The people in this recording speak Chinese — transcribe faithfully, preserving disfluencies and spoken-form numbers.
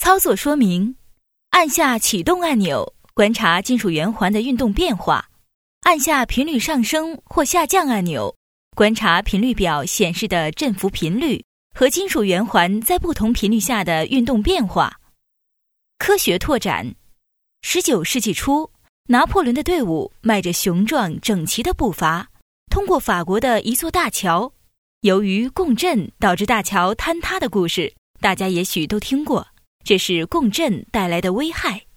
操作说明：按下启动按钮，观察金属圆环的运动变化；按下频率上升或下降按钮，观察频率表显示的振幅频率和金属圆环在不同频率下的运动变化。科学拓展：十九世纪初，拿破仑的队伍迈着雄壮整齐的步伐，通过法国的一座大桥。由于共振导致大桥坍塌的故事，大家也许都听过，这是共振带来的危害。